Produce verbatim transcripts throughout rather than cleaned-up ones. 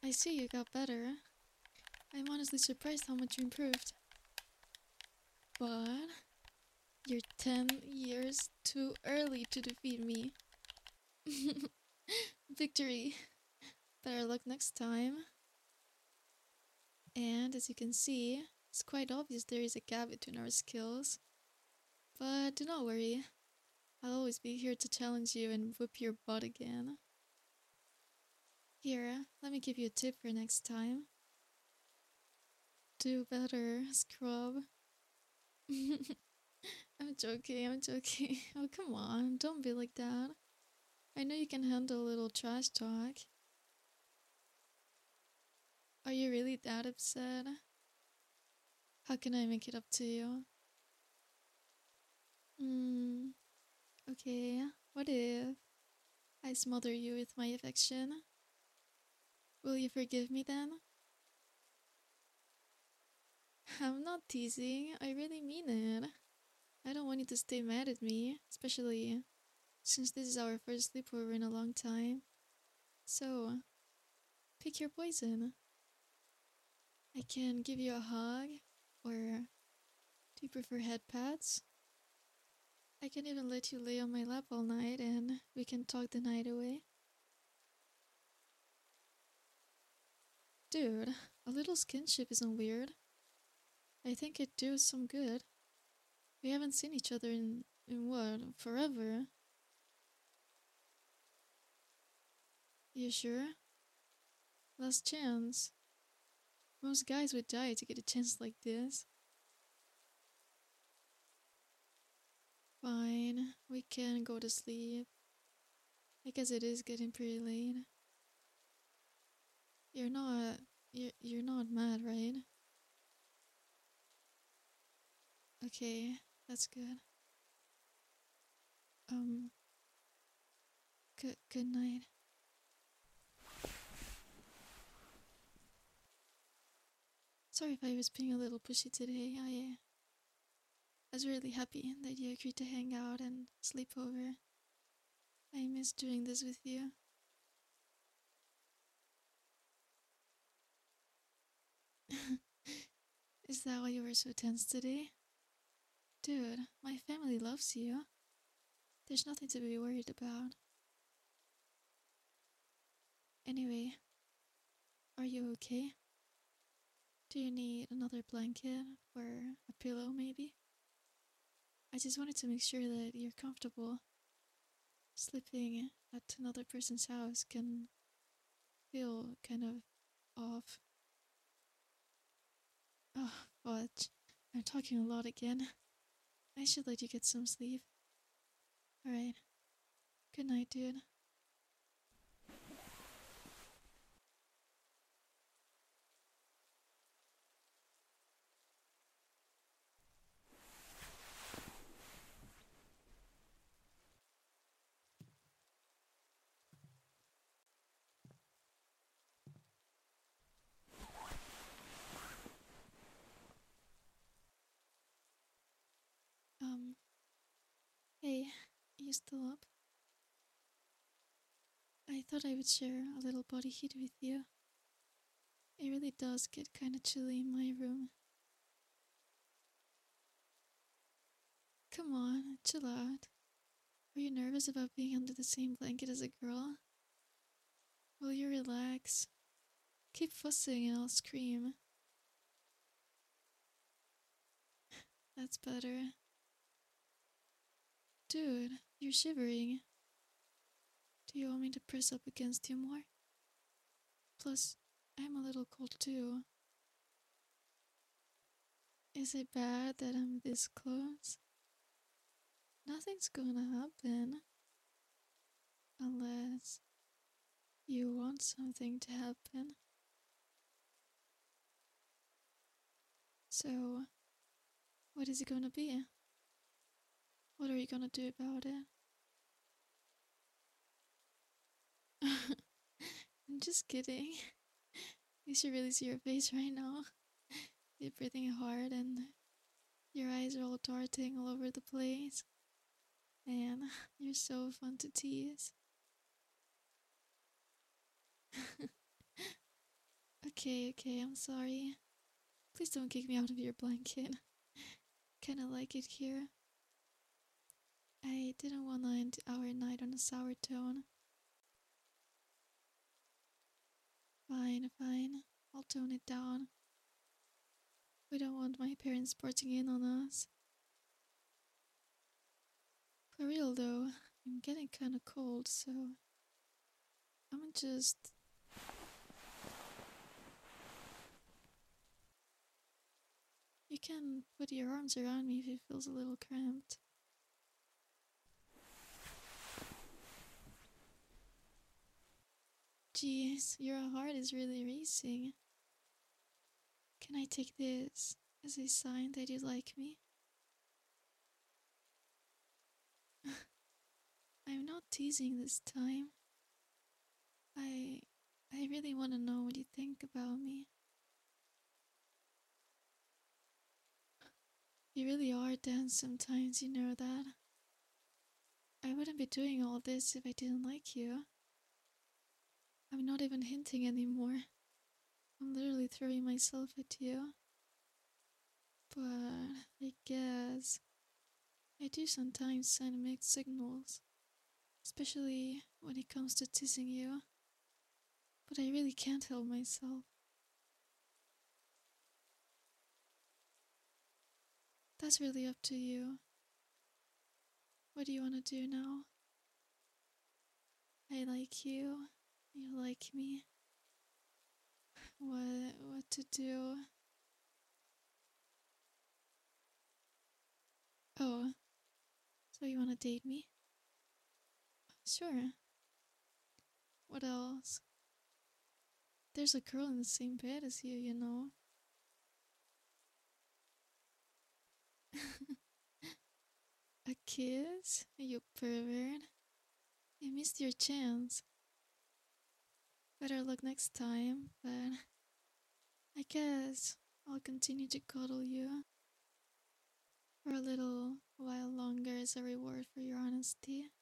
I see you got better. I'm honestly surprised how much you improved. But you're ten years too early to defeat me. Victory. Better luck next time. And as you can see, it's quite obvious there is a gap between our skills. But do not worry. I'll always be here to challenge you and whip your butt again. Here, let me give you a tip for next time. Do better, scrub. I'm joking, I'm joking. Oh, come on, don't be like that. I know you can handle a little trash talk. Are you really that upset? How can I make it up to you? Hmm, okay, what if I smother you with my affection? Will you forgive me then? I'm not teasing, I really mean it. I don't want you to stay mad at me, especially since this is our first sleepover in a long time. So, pick your poison. I can give you a hug, or do you prefer head pats? I can even let you lay on my lap all night and we can talk the night away. Dude, a little skinship isn't weird. I think it'd do us some good. We haven't seen each other in, in what, forever? You sure? Last chance. Most guys would die to get a chance like this. Fine, we can go to sleep. I guess it is getting pretty late. You're not... You're, you're not mad, right? Okay, that's good. Um... Good, good night. Sorry if I was being a little pushy today. I, uh, I was really happy that you agreed to hang out and sleep over. I miss doing this with you. Is that why you were so tense today? Dude, my family loves you. There's nothing to be worried about. Anyway, are you okay? Do you need another blanket or a pillow maybe? I just wanted to make sure that you're comfortable. Sleeping at another person's house can feel kind of off. Oh, fudge. I'm talking a lot again. I should let you get some sleep. Alright. Good night, dude. Um, hey, you still up? I thought I would share a little body heat with you. It really does get kinda chilly in my room. Come on, chill out. Are you nervous about being under the same blanket as a girl? Will you relax? Keep fussing and I'll scream. That's better. Dude, you're shivering. Do you want me to press up against you more? Plus, I'm a little cold too. Is it bad that I'm this close? Nothing's gonna happen. Unless you want something to happen. So, what is it gonna be? What are you gonna do about it? I'm just kidding. You should really see your face right now. You're breathing hard and your eyes are all darting all over the place. Man, you're so fun to tease. Okay, okay, I'm sorry. Please don't kick me out of your blanket. Kinda like it here. I didn't want to end our night on a sour tone. Fine, fine. I'll tone it down. We don't want my parents barging in on us. For real though, I'm getting kinda cold, so I'm just... You can put your arms around me if it feels a little cramped. Jeez, your heart is really racing. Can I take this as a sign that you like me? I'm not teasing this time. I I really want to know what you think about me. You really are dense sometimes, you know that. I wouldn't be doing all this if I didn't like you. I'm not even hinting anymore. I'm literally throwing myself at you. But I guess I do sometimes send mixed signals, especially when it comes to teasing you. But I really can't help myself. That's really up to you. What do you want to do now? I like you. You like me. What what to do? Oh, so you want to date me? Sure. What else? There's a girl in the same bed as you, you know. A kiss? You pervert. You missed your chance. Better luck next time, but I guess I'll continue to cuddle you for a little while longer as a reward for your honesty.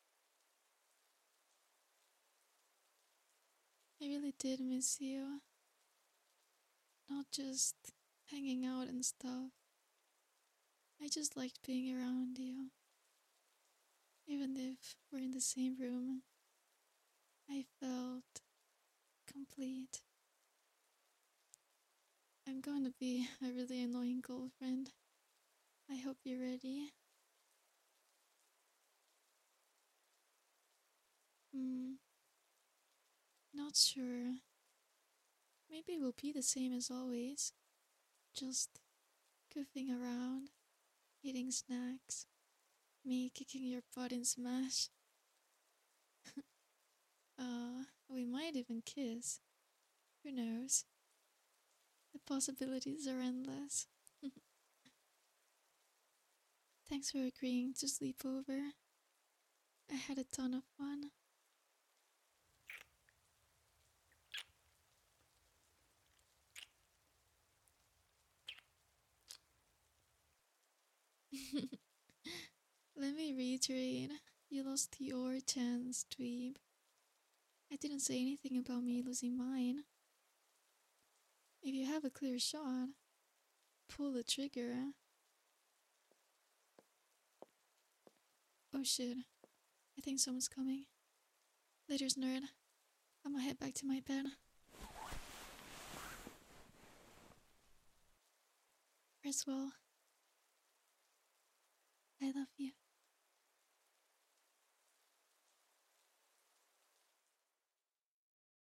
I really did miss you. Not just hanging out and stuff. I just liked being around you. Even if we're in the same room, I felt complete. I'm going to be a really annoying girlfriend. I hope you're ready. Hmm, not sure. Maybe it will be the same as always. Just goofing around, eating snacks, me kicking your butt in Smash. Uh, we might even kiss. Who knows? The possibilities are endless. Thanks for agreeing to sleep over. I had a ton of fun. Let me reiterate, you lost your chance, dweeb. I didn't say anything about me losing mine. If you have a clear shot, pull the trigger. Oh shit, I think someone's coming. Later's nerd. I'ma head back to my bed. Rest well. I love you.